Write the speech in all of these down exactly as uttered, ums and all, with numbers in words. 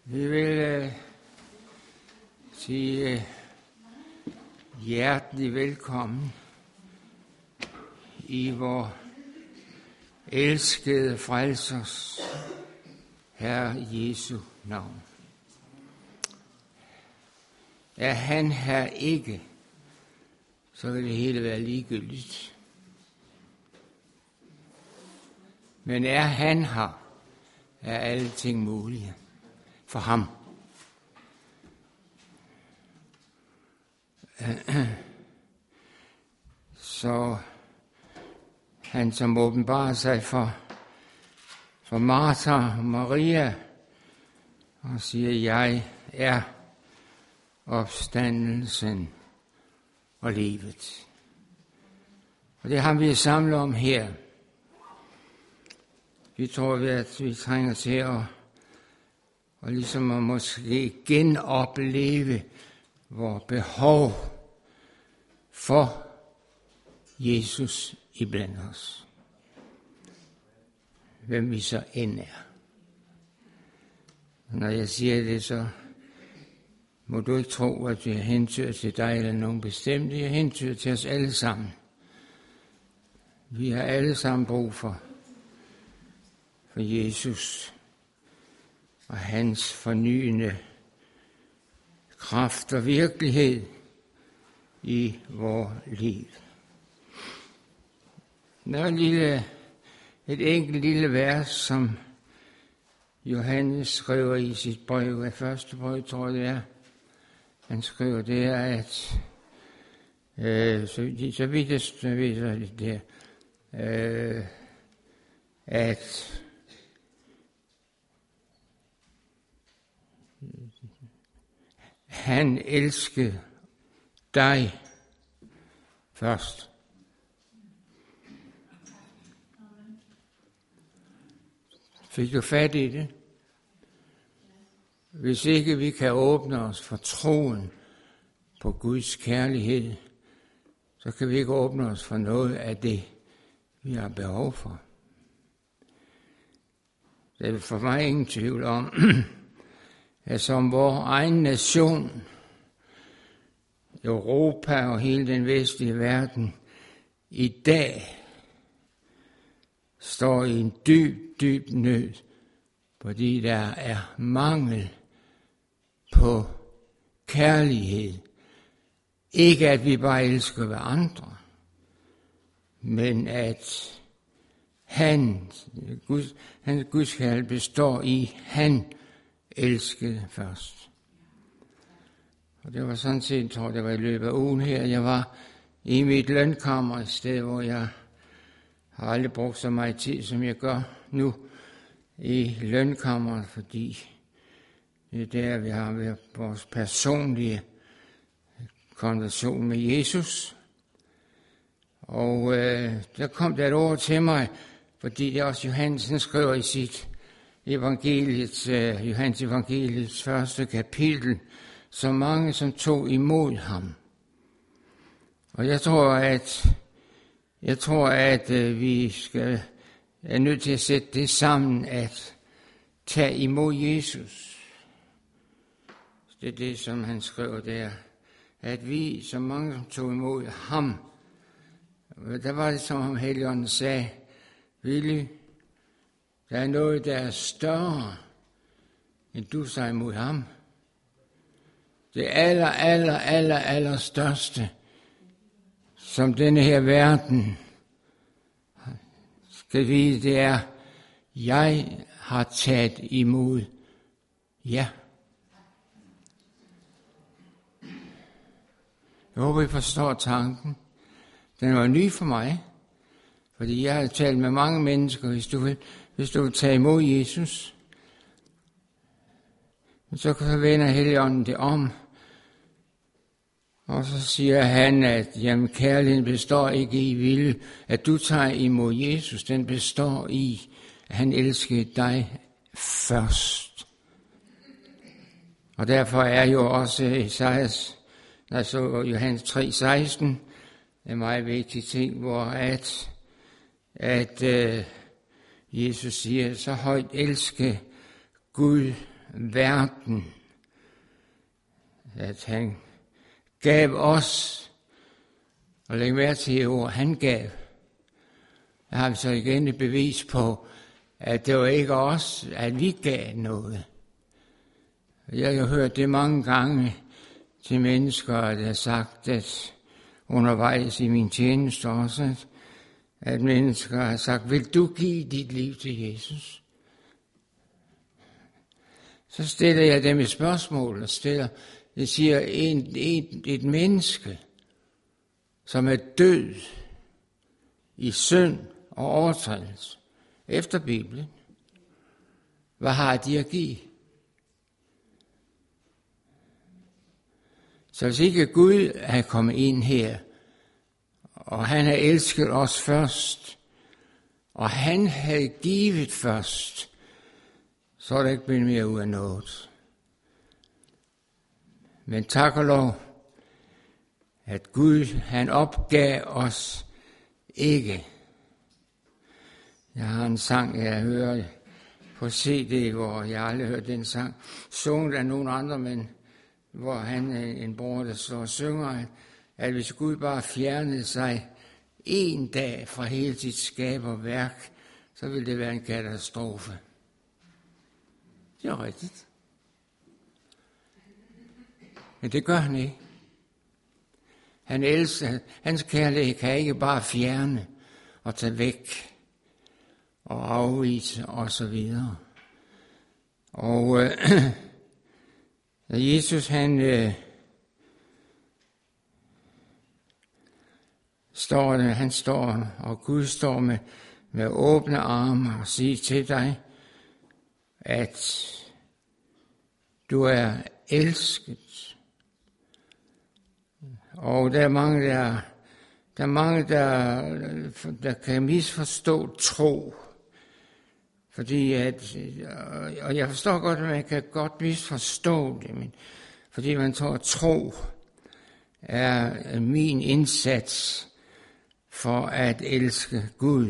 Vi vil uh, sige uh, hjertelig velkommen i vor elskede frelsers Herre Jesu navn. Er han her ikke, så vil det hele være ligegyldigt. Men er han her, er alle ting mulige for ham. Så han som åbenbarer sig for, for Martha og Maria og siger, jeg er opstandelsen og livet. Og det har vi samlet om her. Vi tror, at vi trænger til at, og ligesom at måske genopleve vores behov for Jesus iblandt os. Hvem vi så end er. Når jeg siger det, så må du ikke tro, at jeg hentyder til dig eller nogen bestemte. Jeg hentyder til os alle sammen. Vi har alle sammen brug for, for Jesus og hans fornyende kraft og virkelighed i vores liv. Der er et, lille, et enkelt lille vers, som Johannes skriver i sit brev, af første brev, tror jeg det er. Han skriver der, at øh, så, så vidt jeg ved det der, øh, at han elskede dig først. Fik du fat i det? Hvis ikke vi kan åbne os for troen på Guds kærlighed, så kan vi ikke åbne os for noget af det, vi har behov for. Der er for mig ingen tvivl om, at som vores egen nation, Europa og hele den vestlige verden, i dag står i en dyb, dyb nød, fordi der er mangel på kærlighed. Ikke at vi bare elsker hverandre, men at han, Guds, hans Guds kærlighed består i, han elskede først. Og det var sådan set, jeg tror det var i løbet af ugen her, jeg var i mit lønkammer, et sted, hvor jeg har aldrig brugt så meget tid, som jeg gør nu i lønkammeret, fordi det er der, vi har været vores personlige konversation med Jesus. Og øh, der kom der et ord til mig, fordi det også Johansen skriver i sit evangeliets, øh, Johannes evangeliets første kapitel, så mange som tog imod ham. Og jeg tror, at jeg tror, at øh, vi skal er nødt til at sætte det sammen, at tage imod Jesus. Det er det, som han skriver der, at vi, så mange som tog imod ham, der var det, som om Helligånden sagde, Willy, der er noget, der er større, end du sagde imod ham. Det aller, aller, aller, aller største, som denne her verden skal vide, det er, jeg har taget imod jer. Jeg håber, I forstår tanken. Den var ny for mig, fordi jeg har talt med mange mennesker, hvis du vil, hvis du vil tage imod Jesus, så vender Helligånden det om, og så siger han, at jamen, kærligheden består ikke i vilje, at du tager imod Jesus, den består i, at han elskede dig først. Og derfor er jo også Esajas, altså Johannes tre seksten, en meget vigtig ting, hvor at, at uh, Jesus siger, så højt elske Gud verden, at han gav os, og læg mærke til det ord, han gav. Der har vi så igen et bevis på, at det var ikke os, at vi gav noget. Jeg har hørt det mange gange til mennesker, der har sagt, at undervejs i min tjeneste også, at mennesker har sagt, vil du give dit liv til Jesus? Så stiller jeg dem et spørgsmål, og stiller, det siger, en, et, et menneske, som er død i synd og overtrædelse, efter Bibelen, hvad har de at give? Så hvis ikke Gud er kommet ind her, og han har elsket os først, og han havde givet først, så er der ikke blevet mere ud af noget. Men tak og lov, at Gud, han opgav os ikke. Jeg har en sang, jeg hører på C D, hvor jeg aldrig har hørt den sang, sunget af nogen andre, men hvor han, en bror, der står og synger, at hvis Gud bare fjernede sig en dag fra hele sit skaberværk, så ville det være en katastrofe. Det er rigtigt. Men det gør han ikke. Han elsker, hans kærlighed kan ikke bare fjerne og tage væk og afvise og så videre. Og øh, Jesus han øh, står der, han står, og Gud står med, med åbne arme og siger til dig, at du er elsket. Og der er mange, der, der, er mange, der, der kan misforstå tro. Fordi at, og jeg forstår godt, at man kan godt misforstå det, men fordi man tror, at tro er min indsats for at elske Gud.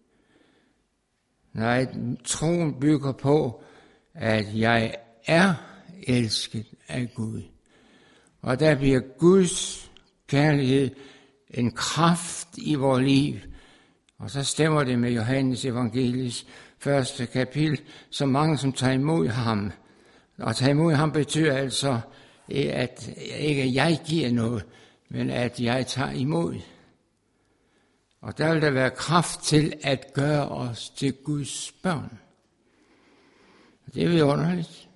Nej, troen bygger på, at jeg er elsket af Gud. Og der bliver Guds kærlighed en kraft i vores liv. Og så stemmer det med Johannes evangelies første kapitel, så mange som tager imod ham. Og tager imod ham betyder altså, at ikke jeg giver noget, men at jeg tager imod. Og der vil der være kraft til at gøre os til Guds børn. Det er vidunderligt.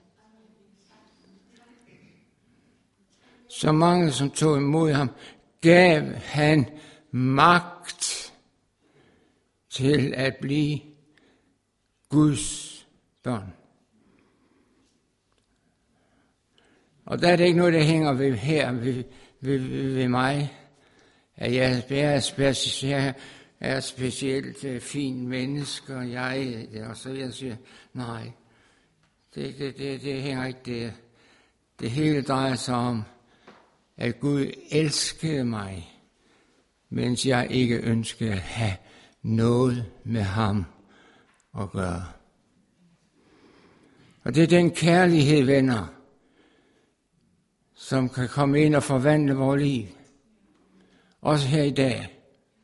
Så mange som tog imod ham, gav han magt til at blive Guds børn. Og der er det ikke noget, der hænger ved her ved, ved, ved, ved mig, at jeg er, speci- jeg er specielt uh, fin menneske, og jeg, og så jeg siger, nej, det, det, det, det hænger ikke der. Det hele drejer sig om, at Gud elskede mig, mens jeg ikke ønskede at have noget med ham at gøre. Og det er den kærlighed, venner, som kan komme ind og forvandle vores liv. Også her i dag.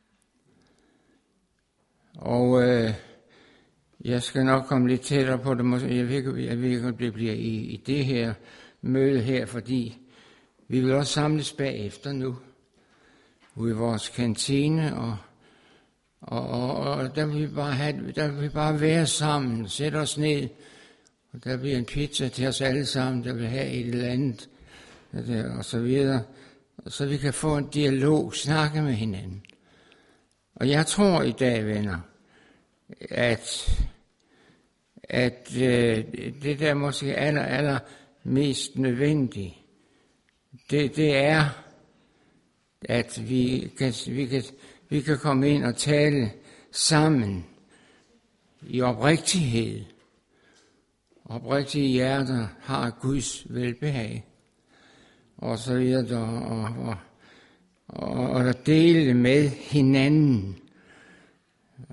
Og øh, jeg skal nok komme lidt tættere på det. Jeg ved ikke, jeg ved ikke om det bliver i, i det her møde her, fordi vi vil også samles bagefter nu, ude i vores kantine, og, og, og, og der, vil vi bare have, der vil vi bare være sammen, sætte os ned, og der bliver en pizza til os alle sammen, der vil have et eller andet, og så videre, så vi kan få en dialog, snakke med hinanden. Og jeg tror i dag, venner, at, at øh, det der måske aller, aller mest nødvendigt, det, det er, at vi kan, vi, kan, vi kan komme ind og tale sammen i oprigtighed. Oprigtige hjerter har Guds velbehag. Og så videre, og, og, og, og at dele med hinanden.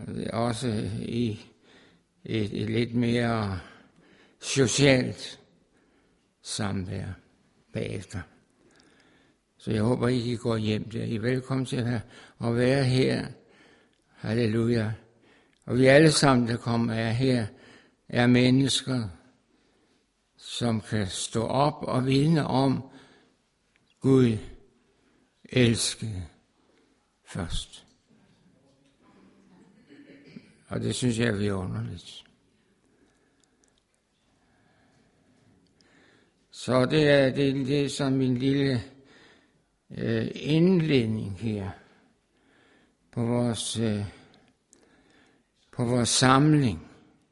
Også i et, et lidt mere socialt samvær bagefter. Så jeg håber, I går hjem der. I er velkommen til at være her. Halleluja. Og vi alle sammen, der kommer er her, er mennesker, som kan stå op og vidne om Gud elskede først. Og det synes jeg er vidunderligt. Så det er, det, det er sådan min lille øh, indledning her på vores, øh, på vores samling.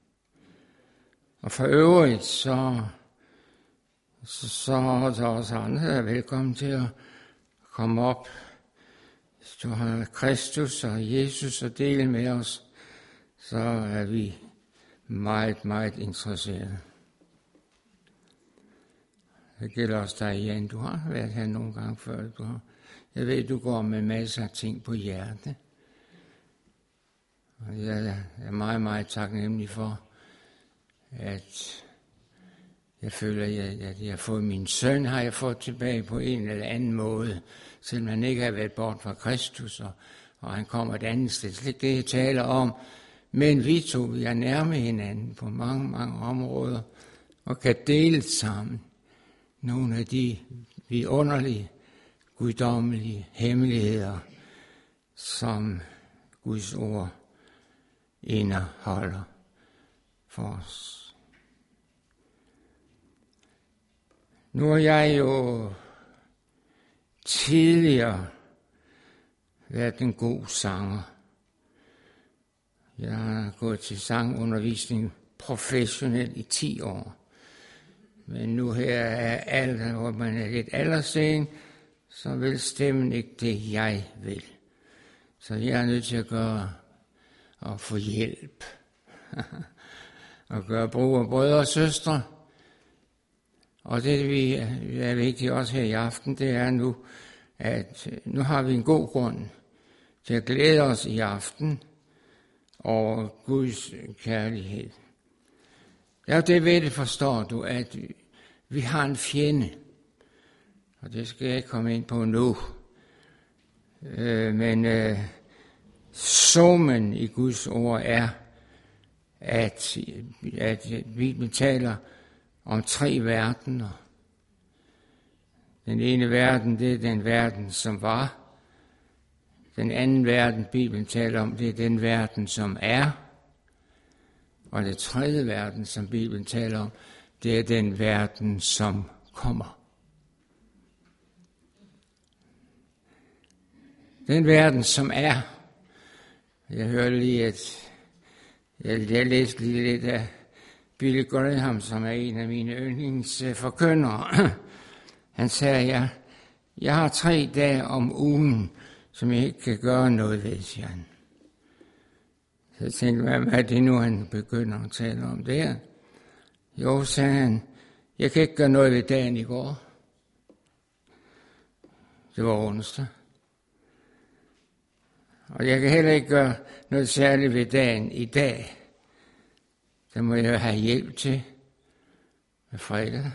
Og for øvrigt, så, så, så er der også andre, der er velkommen til at komme op. Hvis du har Kristus og Jesus at dele med os, så er vi meget, meget interesserede. Det gælder også dig, Jan. Du har været her nogle gange før. Du har, jeg ved, du går med masser af ting på hjertet. Og jeg er meget, meget taknemmelig for, at jeg føler, at jeg har fået min søn, har jeg fået tilbage på en eller anden måde, selvom han ikke har været bort fra Kristus, og, og han kommer et andet sted. Det er det, jeg taler om. Men vi to, vi er nærme hinanden på mange, mange områder, og kan dele sammen nogle af de vidunderlige, guddommelige hemmeligheder, som Guds ord indeholder for os. Nu har jeg jo tidligere været en god sanger. Jeg har gået til sangundervisning professionelt i ti år. Men nu her er alder, hvor man er lidt aldersen, så vil stemmen ikke det, jeg vil. Så jeg er nødt til at gøre og få hjælp. Og gøre brug af brødre og søstre. Og det, vi er vigtigt også her i aften, det er nu, at nu har vi en god grund til at glæde os i aften over Guds kærlighed. Ja, det ved det, forstår du, at vi har en fjende. Og det skal jeg ikke komme ind på nu. Øh, men øh, summen i Guds ord er, at, at Bibelen taler om tre verdener. Den ene verden, det er den verden, som var. Den anden verden, Bibelen taler om, det er den verden, som er. Og den tredje verden, som Bibelen taler om, det er den verden, som kommer. Den verden, som er. Jeg hørte lige, at jeg, jeg læste lige lidt af Billy Graham, som er en af mine yndlingsforkyndere. Han sagde, jeg, jeg har tre dage om ugen, som jeg ikke kan gøre noget ved, siger han. Så jeg tænkte, hvad er det nu, han begynder at tale om der? Jo, sagde han, jeg kan ikke gøre noget ved dagen i går. Det var onsdag. Og jeg kan heller ikke gøre noget særligt ved dagen i dag. Der må jeg have hjælp til med fredag.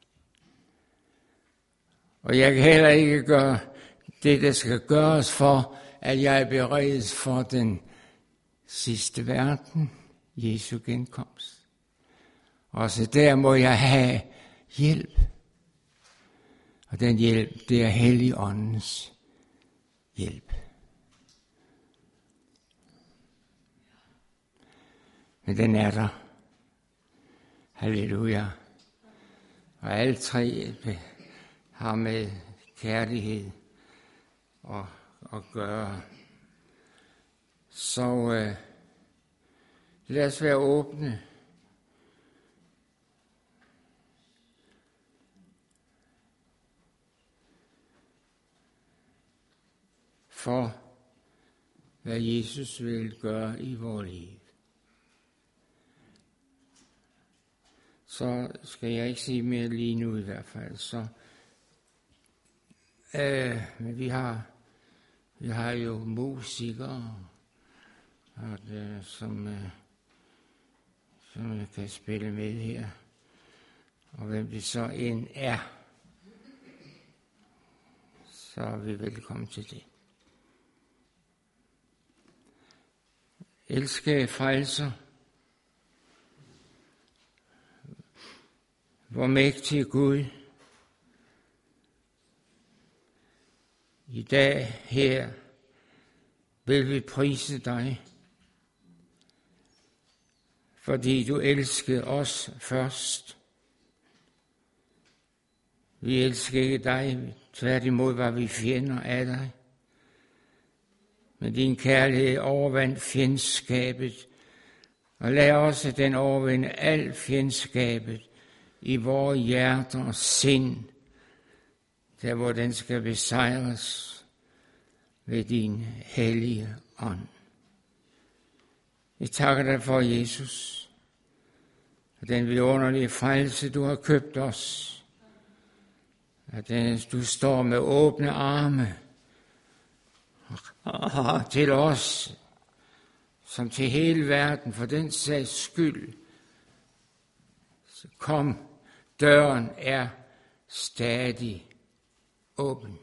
Og jeg kan heller ikke gøre det, der skal gøres for, at jeg er beredt for den sidste verden, Jesu genkomst. Også der må jeg have hjælp. Og den hjælp, det er Helligåndens hjælp. Men den er der. Halleluja. Og alle tre har med kærlighed at, at gøre. Så øh, lad os være åbne. For hvad Jesus vil gøre i vores liv. Så skal jeg ikke sige mere lige nu i hvert fald. Så, øh, men vi har, vi har jo musikere, og det, som, øh, som kan spille med her. og hvem det så end er, så er vi velkommen til det. Elske frelser, vor mægtige Gud, i dag her vil vi prise dig, fordi du elskede os først. Vi elsker ikke dig, tværtimod var vi fjender af dig. Men din kærlighed overvandt fjendskabet, og lad også den overvinde al fjendskabet i vores hjerter og sind, der hvor den skal besejres ved din hellige ånd. Jeg takker dig for, Jesus, for den vidunderlige frelse, du har købt os, at den, du står med åbne arme og til os, som til hele verden, for den sags skyld. Så kom, døren er stadig åben.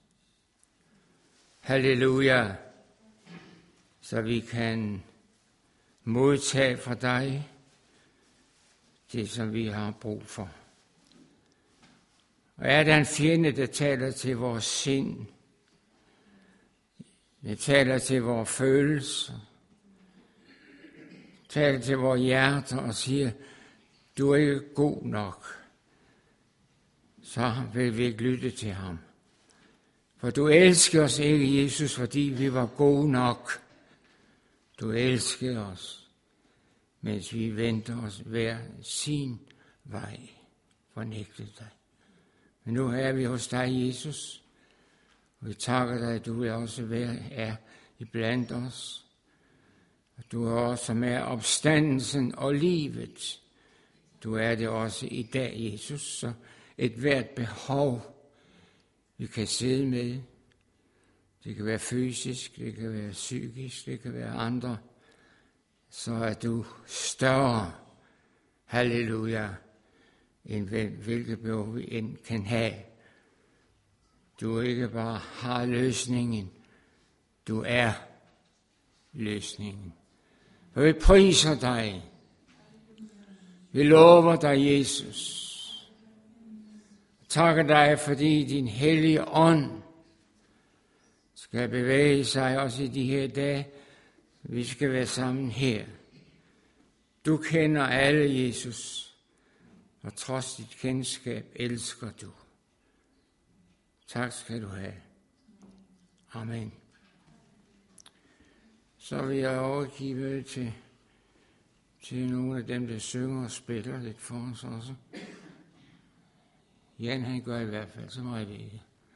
Halleluja, så vi kan modtage fra dig det, som vi har brug for. Og er der en fjende, der taler til vores sind, der taler til vores følelser, taler til vores hjerter og siger, du er ikke god nok, så vil vi ikke lytte til ham. For du elsker os ikke, Jesus, fordi vi var gode nok. Du elsker os, mens vi venter os hver sin vej, fornægte dig. Men nu er vi hos dig, Jesus, og vi takker dig, at du er også er iblandt os. Og du er også med opstandelsen og livet. Du er det også i dag, Jesus, så et hvert behov, vi kan sidde med. Det kan være fysisk, det kan være psykisk, det kan være andre. Så er du større, halleluja, end hvilket behov vi end kan have. Du ikke bare har løsningen, du er løsningen. Og vi priser dig. Vi lover dig, Jesus. Takker dig, fordi din hellige ånd skal bevæge sig også i de her dage. Vi skal være sammen her. Du kender alle, Jesus, og trods dit kendskab elsker du. Tak skal du have. Amen. Så vil jeg overgive til, til nogle af dem, der synger og spiller lidt for os også. Jan, han gør i hvert fald, så må jeg vide.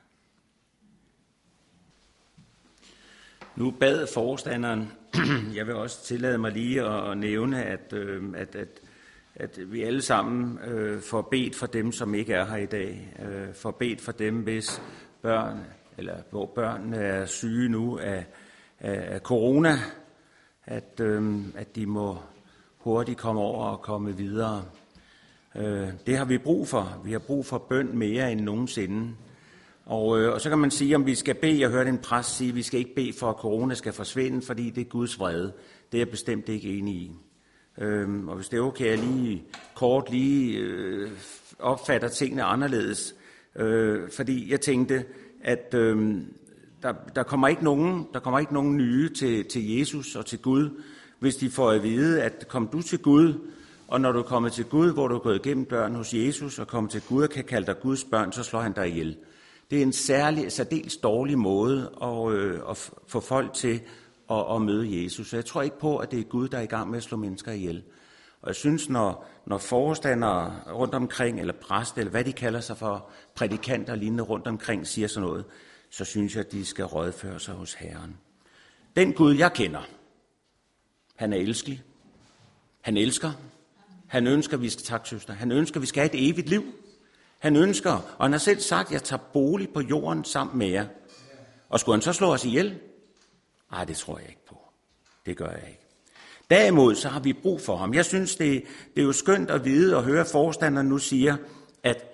Nu bad forstanderen, jeg vil også tillade mig lige at nævne, at, at, at, at vi alle sammen øh, får bedt for dem, som ikke er her i dag. Øh, får bedt for dem, hvis børn, eller hvor børnene er syge nu af, af, af corona, at, øh, at de må hurtigt komme over og komme videre. Øh, det har vi brug for. Vi har brug for bøn mere end nogensinde. Og, øh, og så kan man sige, om vi skal bede, jeg hørte en præst sige, at vi skal ikke bede for, at corona skal forsvinde, fordi det er Guds vrede. Det er jeg bestemt ikke enig i. Øhm, og hvis det er okay, jeg lige kort lige øh, opfatter tingene anderledes. Øh, fordi jeg tænkte, at øh, der, der, kommer ikke nogen, der kommer ikke nogen nye til, til Jesus og til Gud, hvis de får at vide, at kom du til Gud, og når du kommer til Gud, hvor du er gået igennem døren hos Jesus, og kommer til Gud og kan kalde dig Guds børn, så slår han dig ihjel. Det er en særlig, særdeles dårlig måde at, øh, at få folk til at, at møde Jesus. Så jeg tror ikke på, at det er Gud, der er i gang med at slå mennesker ihjel. Og jeg synes, når, når forstandere rundt omkring, eller præster, eller hvad de kalder sig for, prædikanter og lignende rundt omkring, siger sådan noget, så synes jeg, at de skal rådføre sig hos Herren. Den Gud, jeg kender, han er elskelig. Han elsker. Han ønsker, at vi skal, tak søster, han ønsker, at vi skal have et evigt liv. Han ønsker, og han har selv sagt, at jeg tager bolig på jorden sammen med jer. Og skulle han så slå os ihjel? Nej, det tror jeg ikke på. Det gør jeg ikke. Derimod så har vi brug for ham. Jeg synes, det, det er jo skønt at vide og høre, at forstanderen nu siger, at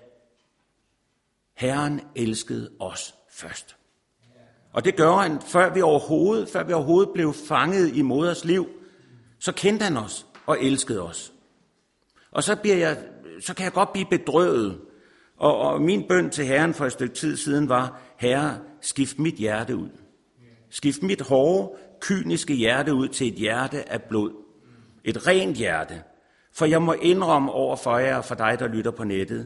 Herren elskede os først. Og det gør han, før vi overhovedet, før vi overhovedet blev fanget i moders liv, så kendte han os og elskede os. Og så, bliver jeg, så kan jeg godt blive bedrøvet. Og, og min bøn til Herren for et stykke tid siden var, Herre, skift mit hjerte ud. Skift mit hårde, kyniske hjerte ud til et hjerte af blod. Et rent hjerte. For jeg må indrømme over for jer og for dig, der lytter på nettet,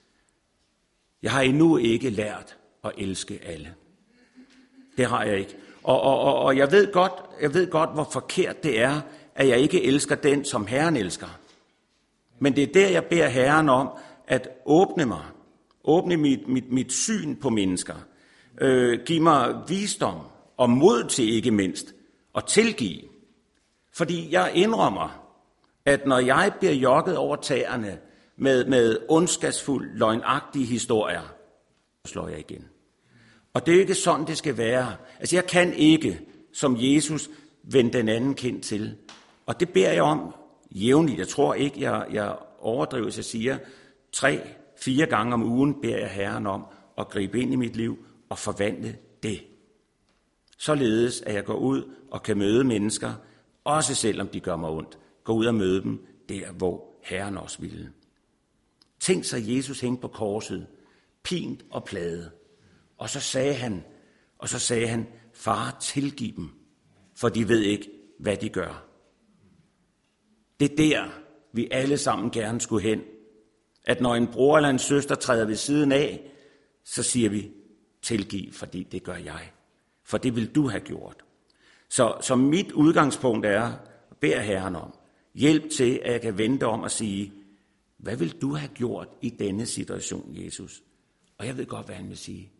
jeg har endnu ikke lært at elske alle. Det har jeg ikke. Og, og, og, og jeg, ved godt, jeg ved godt, hvor forkert det er, at jeg ikke elsker den, som Herren elsker. Men det er der, jeg beder Herren om at åbne mig. Åbne mit, mit, mit syn på mennesker. Øh, giv mig visdom og mod til ikke mindst at tilgive. Fordi jeg indrømmer, at når jeg bliver jokket over tæerne med, med ondskabsfuld, løgnagtige historier, så slår jeg igen. Og det er ikke sådan, det skal være. Altså, jeg kan ikke, som Jesus, vende den anden kind til. Og det beder jeg om jævnligt. Jeg tror ikke, jeg, jeg overdriver, hvis jeg siger, tre, fire gange om ugen beder jeg Herren om at gribe ind i mit liv og forvandle det. Således, at jeg går ud og kan møde mennesker, også selvom de gør mig ondt. Gå ud og møde dem der, hvor Herren også ville. Tænk sig, Jesus hængte på korset, pint og plade. Og så sagde han, og så sagde han, far, tilgiv dem, for de ved ikke, hvad de gør. Det er der, vi alle sammen gerne skulle hen. At når en bror eller en søster træder ved siden af, så siger vi, tilgiv, fordi det gør jeg. For det vil du have gjort. Så, så mit udgangspunkt er, beder Herren om, hjælp til, at jeg kan vente om og sige, hvad vil du have gjort i denne situation, Jesus? Og jeg ved godt, hvad han vil sige.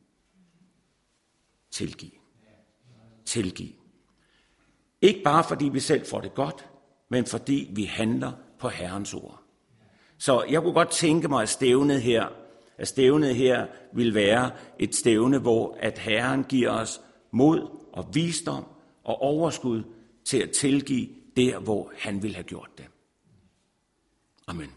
Tilgiv. Tilgiv. Ikke bare fordi vi selv får det godt, men fordi vi handler på Herrens ord. Så jeg kunne godt tænke mig, at stævnet her, at stævnet her vil være et stævne, hvor at Herren giver os mod og visdom og overskud til at tilgive der, hvor han vil have gjort det. Amen.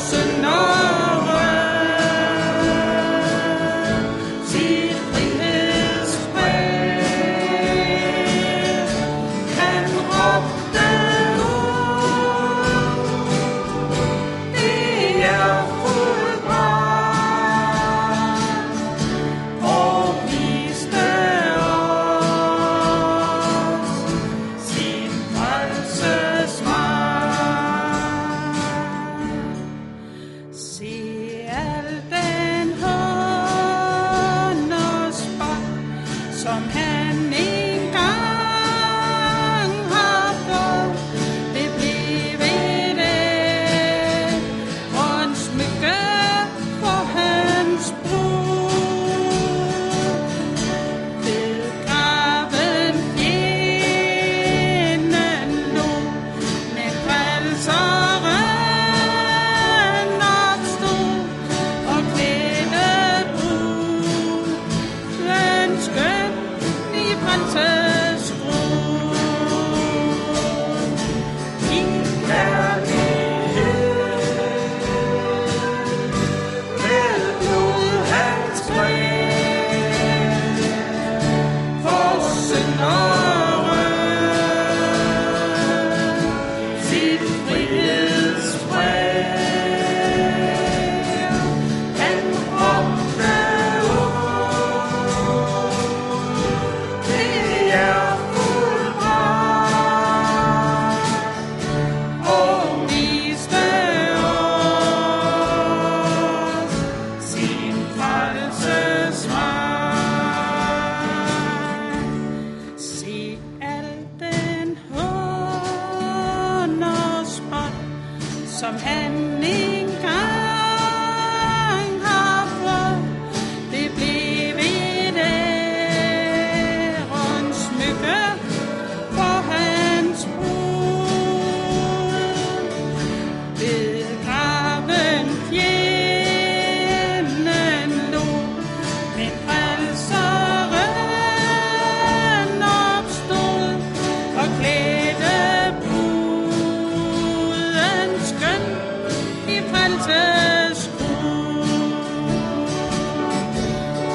Sit frihed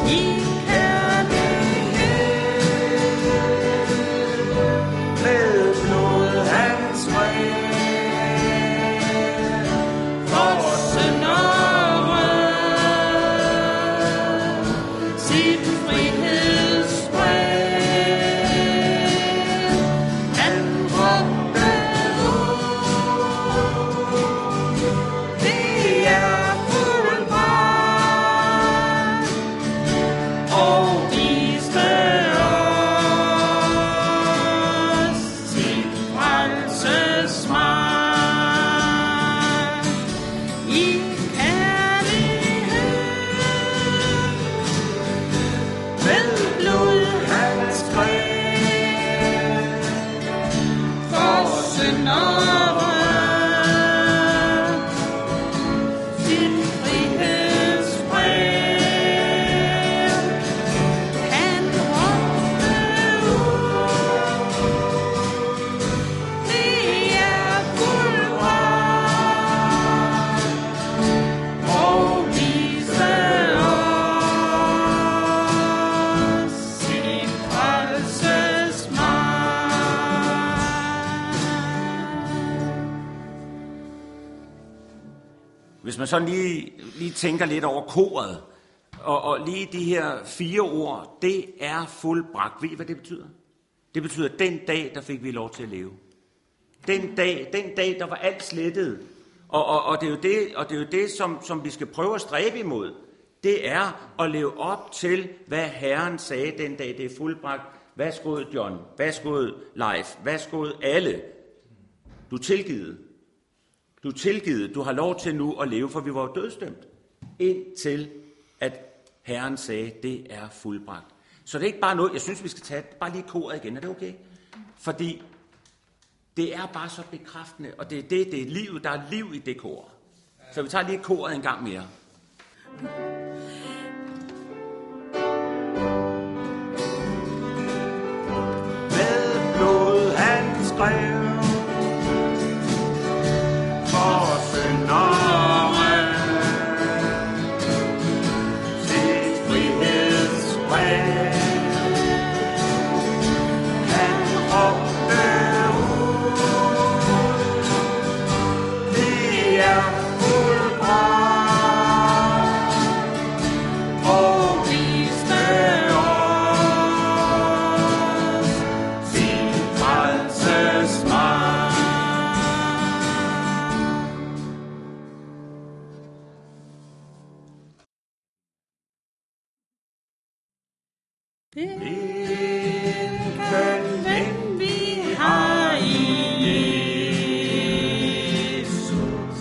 Hvis man sådan lige, lige tænker lidt over koret, og, og lige de her fire ord, det er fuldbragt. Ved I, hvad det betyder? Det betyder, at den dag, der fik vi lov til at leve. Den dag, den dag der var alt slettet. Og, og, og det er jo det, og det, er jo det som, som vi skal prøve at stræbe imod. Det er at leve op til, hvad Herren sagde den dag, det er fuldbragt. Værsgod John, værsgod Leif, værsgod alle. Du er tilgivet. Du er tilgivet. Du har lov til nu at leve, for vi var jo dødsdømt. Indtil at Herren sagde, det er fuldbragt. Så det er ikke bare noget, jeg synes, vi skal tage bare lige koret igen. Er det okay? Fordi det er bare så bekræftende, og det er det, det er livet. Der er liv i det kor. Så vi tager lige koret en gang mere. Med blod han skrev for syndere sit frihedsbrev. Han råbte ud, det er fuldbragt, og viste os sin frelses magt. Hvilken ven vi har i Jesus,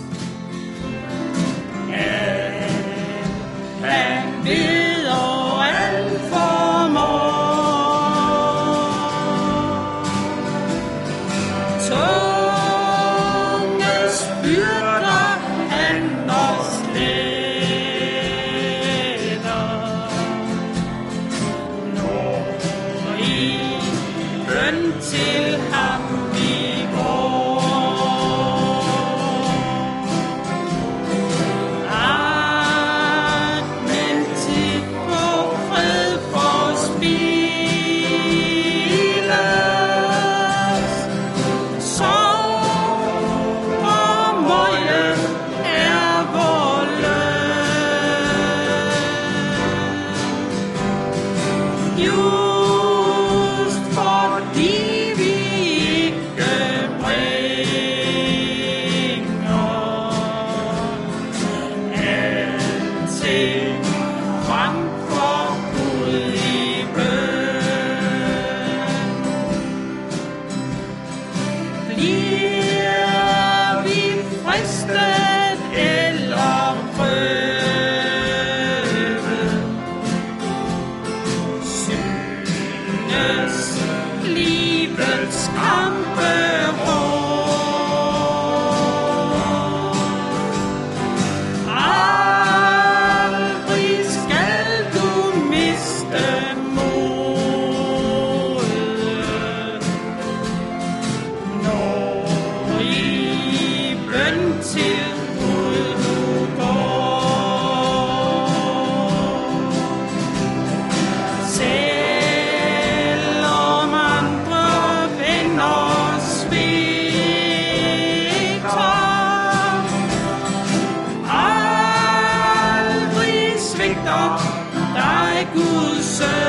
at han ved og alt formår. Tunges byrder han os letter, når i bøn til ham vi går. At men tit på fred forspildes, sorg og møje er vor løn. Just fordi vi ikke bringer alting frem for Gud i bøn, bliver vi fristet eller prøvet. Synes livets kampe hård. Aldrig skal du miste modet, når i bøn til Gud du går. Guds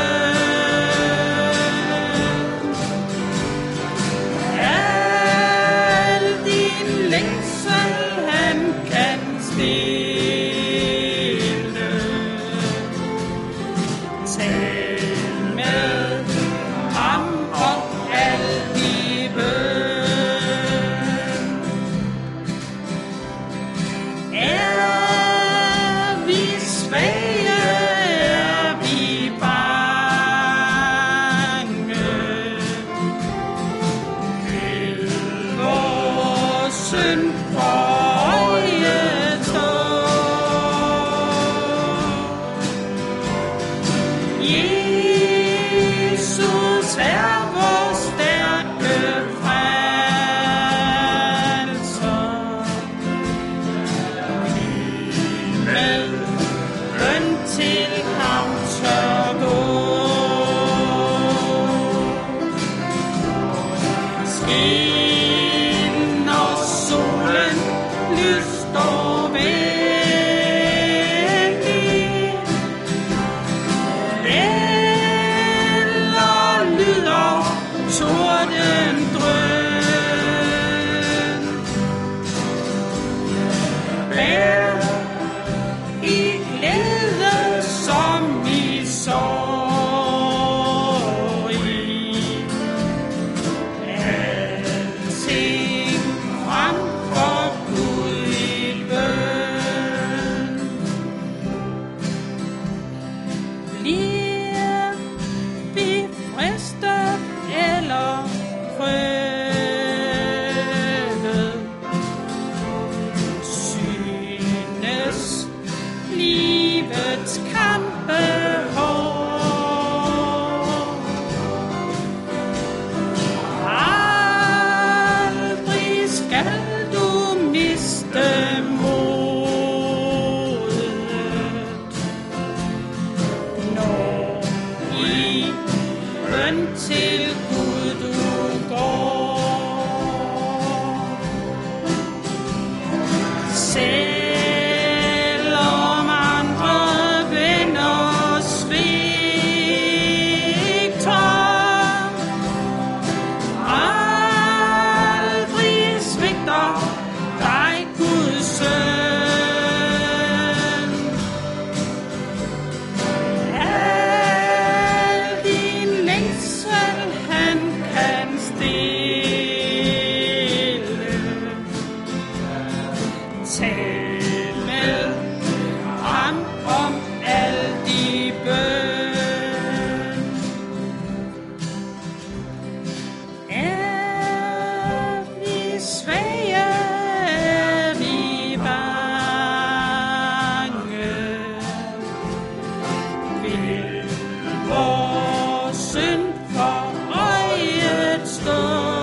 søn. Al din længsel han kan stille. Tal med ham om alt i bøn. Er vi svage, er vi bange, vil vores synd for øjet Jesus er vores stærke frelser. Med bøn til ham tør gå. Skinner solen lyst og venlig, eller lyder torden drøn. Bær i glæde som i sorg, alting frem for Gud i bøn. Bliver vi fristet eller prøvet, synes livets kampe hård. Aldrig skal du miste modet, når i bøn til Gud du går. Selvom andre venner svigter, aldrig svigter dig Guds søn. Al din længsel han kan stille. Tal med ham om alt i bøn. Er vi svage, er vi bange, vil vores synd for øjet stå.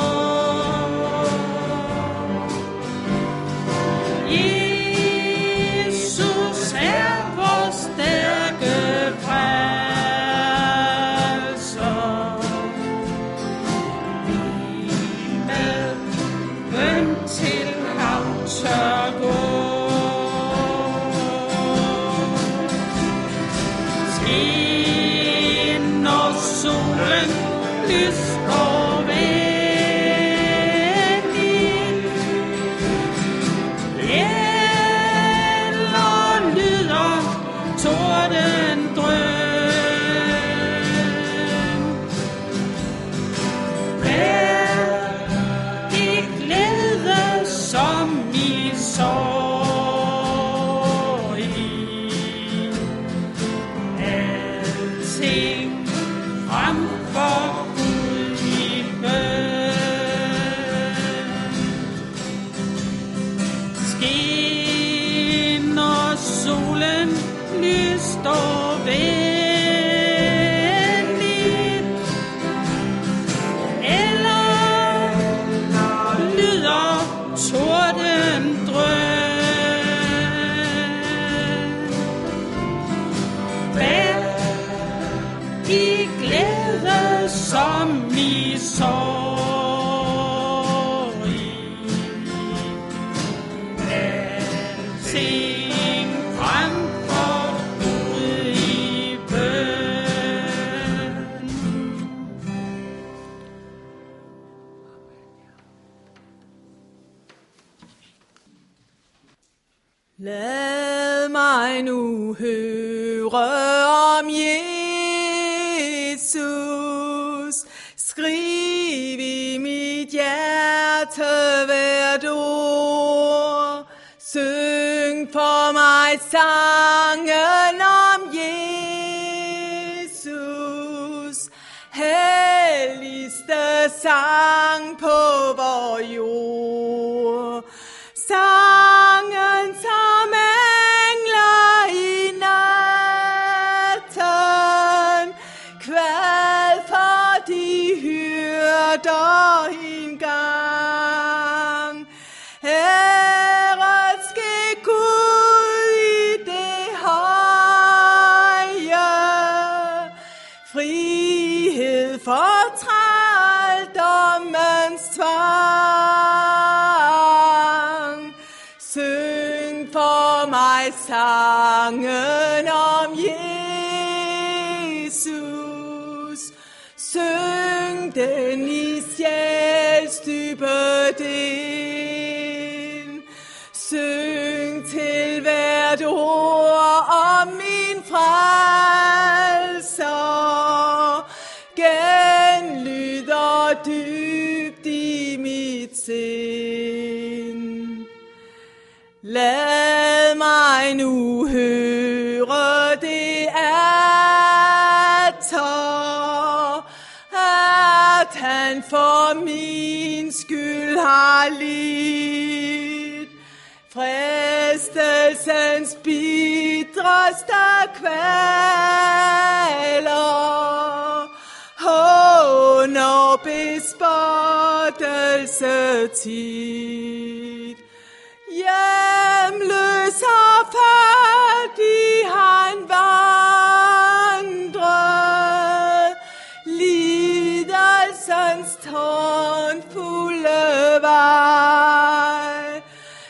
Jesus er vores stærke frelser. Vi med bøn til ham tør gå. Skinner solen lyst og venlig, eller lyder torden drøn. Bær i glæde som i sorg, alting frem for Gud i bøn. Skinner solen lyst og venlig, eller lyder torden drøn. Bær i glæde som i sorg, alting frem for Gud i bøn. hjerte hvert ord. Syng for mig sangen om Jesus, helligste sang på vor jord. Sangen som engler i natten, kval for de hyrder en gang. Ære ske Gud i det høje, frihed for trældommens tvang. Syng for mig sangen om Jesus, syng den i sjælsdybden. Syng til hvert ord om min frelser, genlyder dybt i mit sind. Lad mig nu høre det atter, at han for min skyld har lidt. Fristelsens bitreste kvaler, under bespottelse tid. Hjemløs og fattig han vandret, lidelsens tårnfulde vej.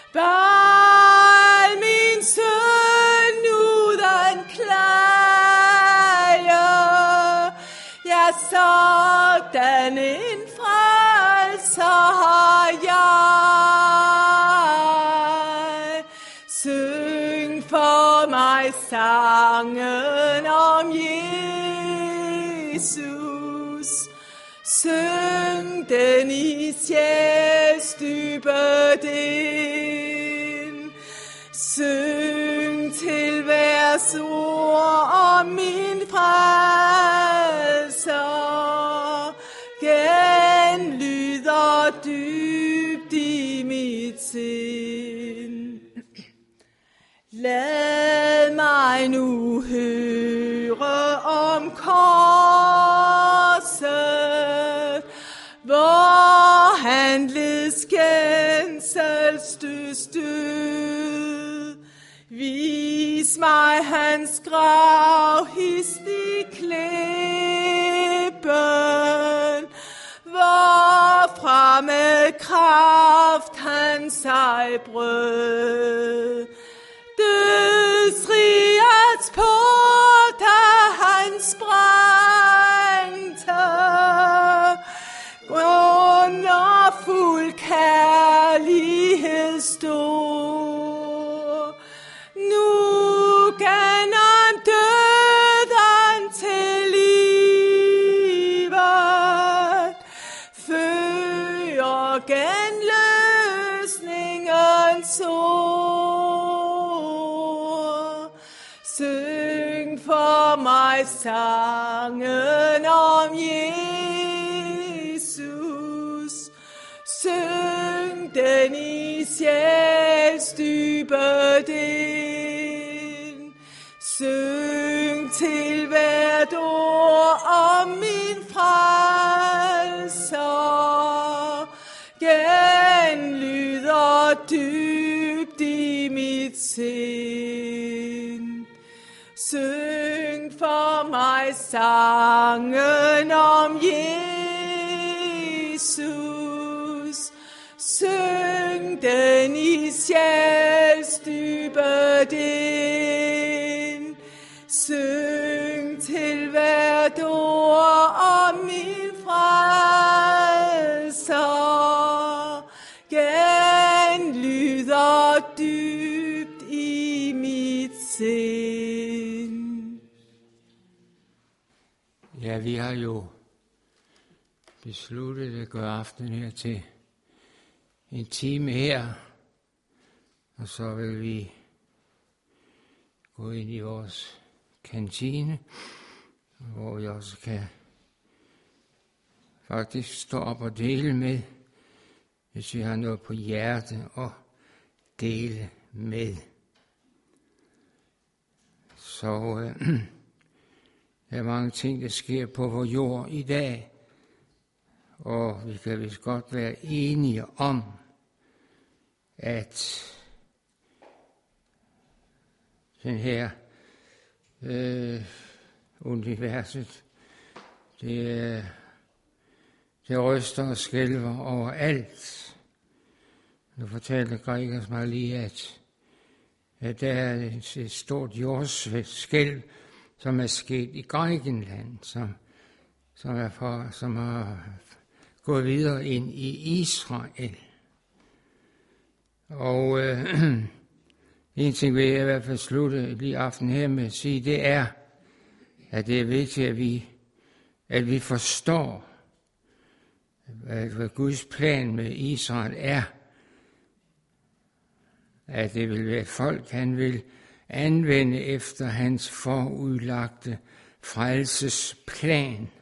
Bal min søn uden klage, jeg sådan en frelser har jeg. Syng for mig sangen om Jesus, syng den i sjælsdybden. Syng til vers ord om min frelser, genlyder dybt i mit sind. Lad mig nu høre om korset, hvor han led skændselstes død. Vis mig hans gravhist i klippen, hvorfra med kraft han sig brød. Dødsrigets porte han sprængte, under fuld kærlighed stod. Nu gennem døden til livet, fører genløsningens ord. Syng for mig sangen om Jesus, syng den i sjælsdybden. Syng til hvert ord om min frelser, genlyder dybt i mit sind. Syng for mig sangen om Jesus, syng den i sjælsdybden. Syng til hvert ord om min frelser, genlyder dybt i mit sind. Ja, vi har jo besluttet at gøre aftenen her til en time her, og så vil vi gå ind i vores kantine, hvor vi også kan faktisk stå op og dele med, hvis vi har noget på hjerte og dele med. Så øh, der er mange ting, der sker på vores jord i dag, og vi kan vist godt være enige om, at den her øh, universet, det, det ryster og skælver overalt. Nu fortalte Gregers mig lige, at, at der er et stort jordskælv, som er sket i Grækenland, som, som, er for, som har gået videre ind i Israel. Og øh, en ting vil jeg i hvert fald slutte lige aften her med at sige, det er, at det er vigtigt, at vi, at vi forstår, hvad Guds plan med Israel er. At det vil være folk, han vil anvende efter hans forudlagte frelsesplan.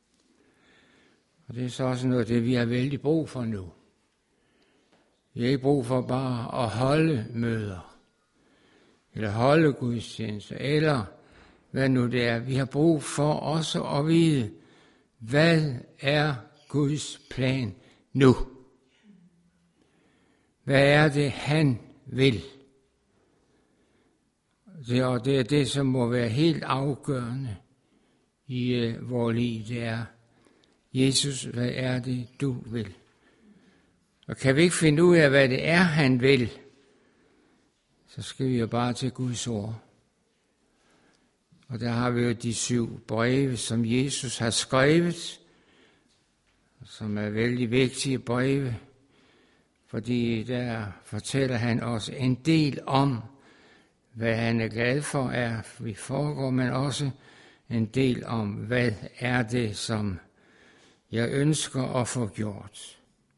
Og det er så også noget, det vi har vældig brug for nu. Vi har ikke brug for bare at holde møder, eller holde gudstjenester, eller hvad nu det er. Vi har brug for også at vide, hvad er Guds plan nu? Hvad er det, han vil? Det, og det er det, som må være helt afgørende i uh, vores liv. Det er, Jesus, hvad er det, du vil? Og kan vi ikke finde ud af, hvad det er, han vil, så skal vi jo bare til Guds ord. Og der har vi jo de syv breve, som Jesus har skrevet, som er vældig vigtige breve, fordi der fortæller han os en del om, hvad han er glad for, er vi foregår, men også en del om, hvad er det, som jeg ønsker at få gjort.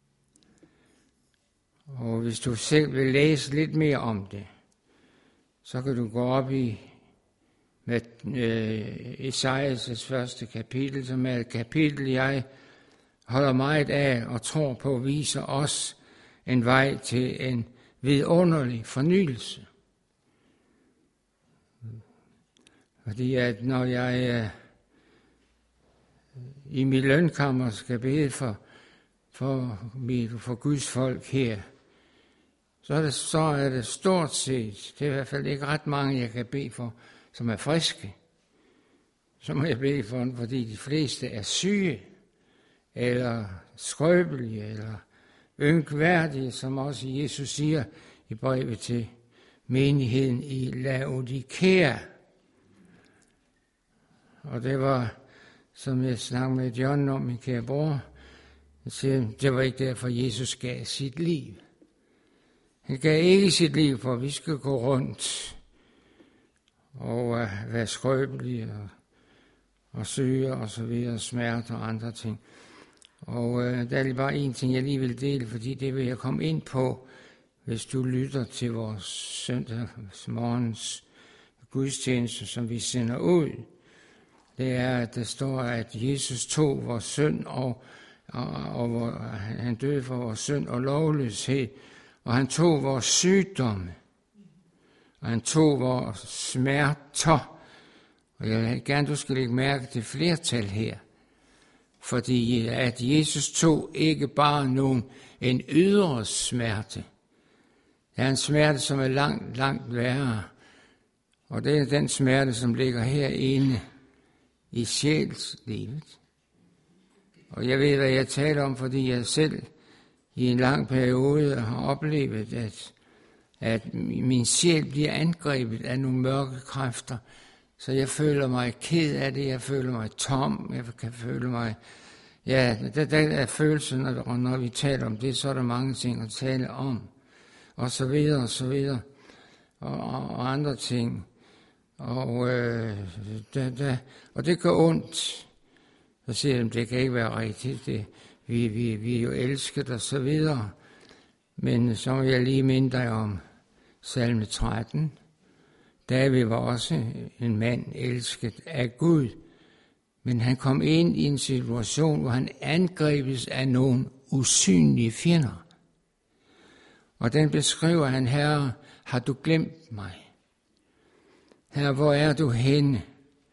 Og hvis du selv vil læse lidt mere om det, så kan du gå op i med øh, Esajas første kapitel, som er et kapitel, jeg holder meget af og tror på, viser os en vej til en vidunderlig fornyelse. Fordi at når jeg øh, i mit lønkammer skal bede for, for, for Guds folk her, så er, det, så er det stort set, det er i hvert fald ikke ret mange, jeg kan bede for, som er friske. Så må jeg bede for dem, fordi de fleste er syge, eller skrøbelige, eller ynkværdige, som også Jesus siger i brevet til menigheden i Laodikea. Og det var, som jeg snakkede med John om, min kære bror, det var ikke derfor, Jesus gav sit liv. Han gav ikke sit liv for, at vi skal gå rundt og uh, være skrøbelige og, og syge og så videre, smerte og andre ting. Og uh, der er lige bare en ting, jeg lige vil dele, fordi det vil jeg komme ind på, hvis du lytter til vores søndag morgens gudstjeneste, som vi sender ud. Det er, at der står, at Jesus tog vores synd, og, og, og, og han døde for vores synd og lovløshed, og han tog vores sygdomme, og han tog vores smerter. Og jeg vil gerne, du skal lægge mærke til flertal her, fordi at Jesus tog ikke bare nogen en ydre smerte. Det er en smerte, som er langt, langt værre, og det er den smerte, som ligger herinde i sjælslivet. Og jeg ved, hvad jeg taler om, fordi jeg selv i en lang periode har oplevet, at, at min sjæl bliver angrebet af nogle mørke kræfter, så jeg føler mig ked af det, jeg føler mig tom, jeg kan føle mig, ja, der, der er følelsen, og når vi taler om det, så er der mange ting at tale om, og så videre, og så videre, og, og, og andre ting. Og, øh, der, der, og det gør ondt. Så siger de, det kan ikke være rigtigt. Det, vi, vi, vi er jo elsket og så videre. Men så vil jeg lige minde dig om salme tretten. David var også en mand elsket af Gud, men han kom ind i en situation, hvor han angrebes af nogle usynlige fjender. Og den beskriver han: Herre, har du glemt mig? Herre, hvor er du henne?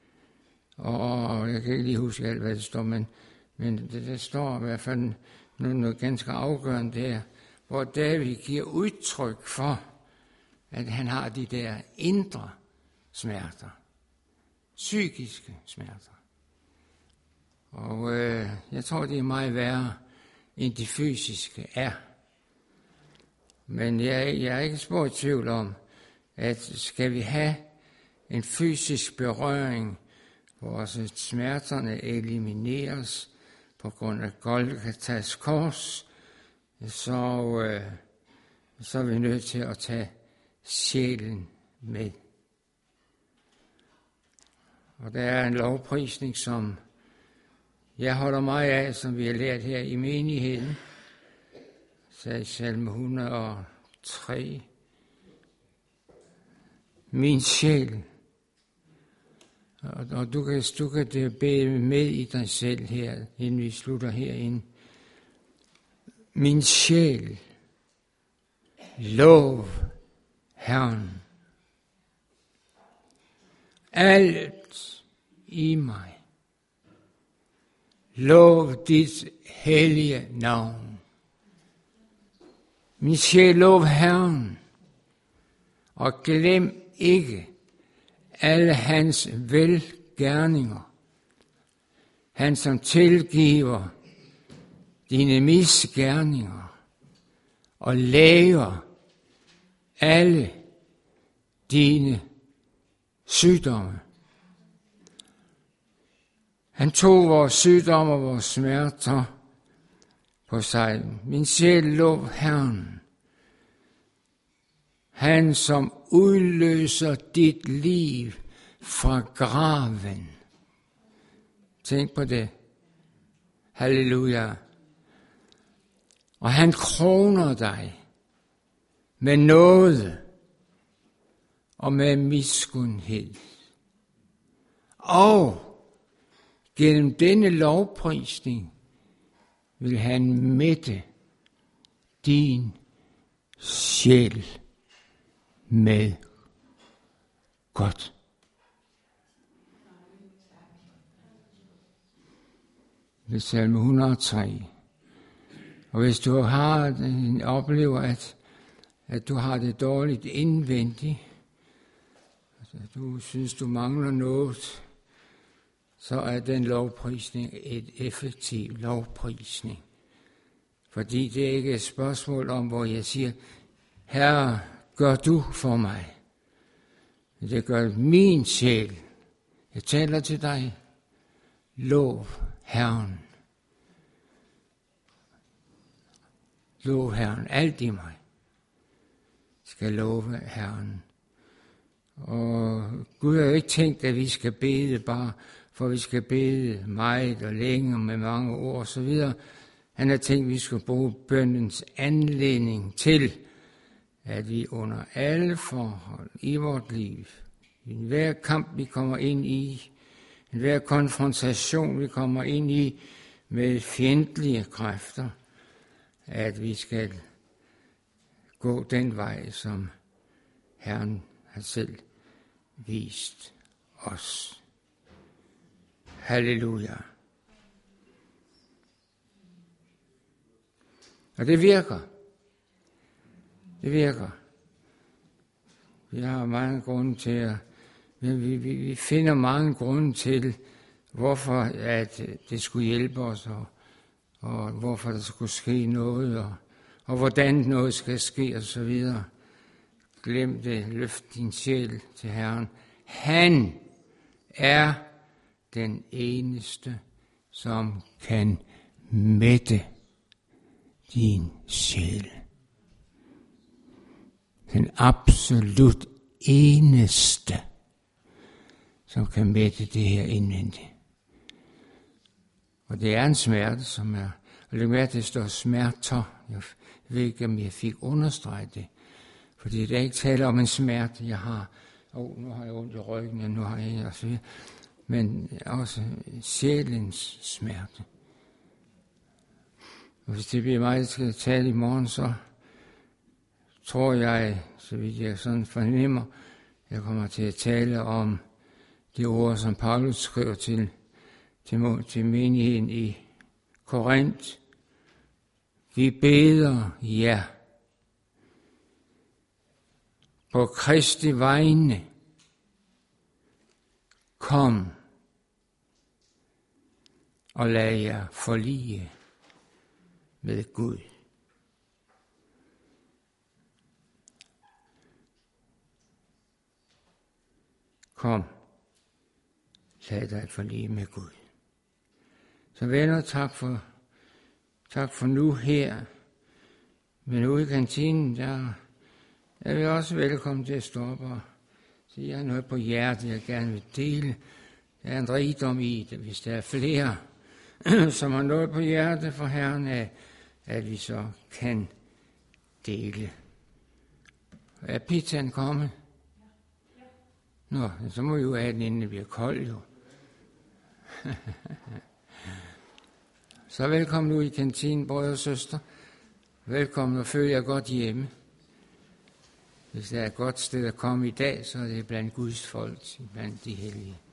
Og jeg kan ikke lige huske alt, hvad det står, men, men det der står i hvert fald noget, noget ganske afgørende der, hvor David giver udtryk for, at han har de der indre smerter, psykiske smerter. Og øh, jeg tror, det er meget værre, end de fysiske er. Men jeg, jeg er ikke spor i tvivl om, at skal vi have en fysisk berøring, hvor smerterne elimineres på grund af Golgatas kors, så, øh, så er vi nødt til at tage sjælen med. Og der er en lovprisning, som jeg holder meget af, som vi har lært her i menigheden, sagde salme et hundrede og tre. Min sjæl. Og, og du kan, du kan det bede med i dig selv her, inden vi slutter herinde. Min sjæl, lov Herren. Alt i mig, lov dit hellige navn. Min sjæl, lov Herren, og glem ikke alle hans velgerninger. Han som tilgiver dine misgerninger og læger alle dine sygdomme. Han tog vores sygdomme og vores smerter på sig. Min sjæl, lov Herren. Han som udløser dit liv fra graven. Tænk på det. Halleluja. Og han kroner dig med nåde og med miskundhed. Og gennem denne lovprisning vil han mætte din sjæl med godt. Det er salme et hundrede og tre. Og hvis du har en oplever, at, at du har det dårligt indvendigt, altså du synes, du mangler noget, så er den lovprisning et effektiv lovprisning. Fordi det er ikke et spørgsmål om, hvor jeg siger, Herre, gør du for mig. Det gør min sjæl. Jeg taler til dig. Lov Herren. Lov Herren. Alt i mig skal love Herren. Og Gud har jo ikke tænkt, at vi skal bede bare, for vi skal bede meget og længe og med mange ord og så videre. Han har tænkt, at vi skal bruge bønnens anledning til, at vi under alle forhold i vort liv, i enhver kamp, vi kommer ind i, enhver konfrontation, vi kommer ind i med fjendtlige kræfter, at vi skal gå den vej, som Herren har selv vist os. Halleluja. Og det virker. Det virker. Vi har mange grunde til at, vi, vi, vi finder mange grunde til, hvorfor at det skulle hjælpe os, og, og hvorfor der skulle ske noget, og, og hvordan noget skal ske, og så videre. Glem det, løft din sjæl til Herren. Han er den eneste, som kan mætte din sjæl. Den absolut eneste, som kan mætte det her indvendigt. Og det er en smerte, som er, Og det med, at det står smerter. Jeg ved ikke, om jeg fik understreget det. Fordi det er ikke tale om en smerte, jeg har. Åh, oh, nu har jeg ondt i ryggen, og nu har jeg og så videre. Men også sjælens smerte. Og hvis det bliver mig, der skal tale i morgen, så tror jeg, så vidt jeg sådan fornemmer, jeg kommer til at tale om de ord, som Paulus skriver til, til, til menigheden i Korinth. Vi beder jer på Kristi vegne. Kom og lad jer forlige med Gud. Kom, lad dig forlige med Gud. Så venner, tak for, tak for nu her. Men ude i kantinen, der er vi også velkommen til at stoppe og sige, jeg har noget på hjertet, jeg gerne vil dele. Der er en rigdom i det, hvis der er flere, som har noget på hjertet for Herren, af, at vi så kan dele. Er pizzaen kommet? Nå, så må vi jo have den, inden det bliver koldt, jo. Så velkommen ud i kantinen, brødre og søster. Velkommen og føl jer godt hjemme. Hvis der er et godt sted at komme i dag, så er det blandt Guds folk, blandt de hellige.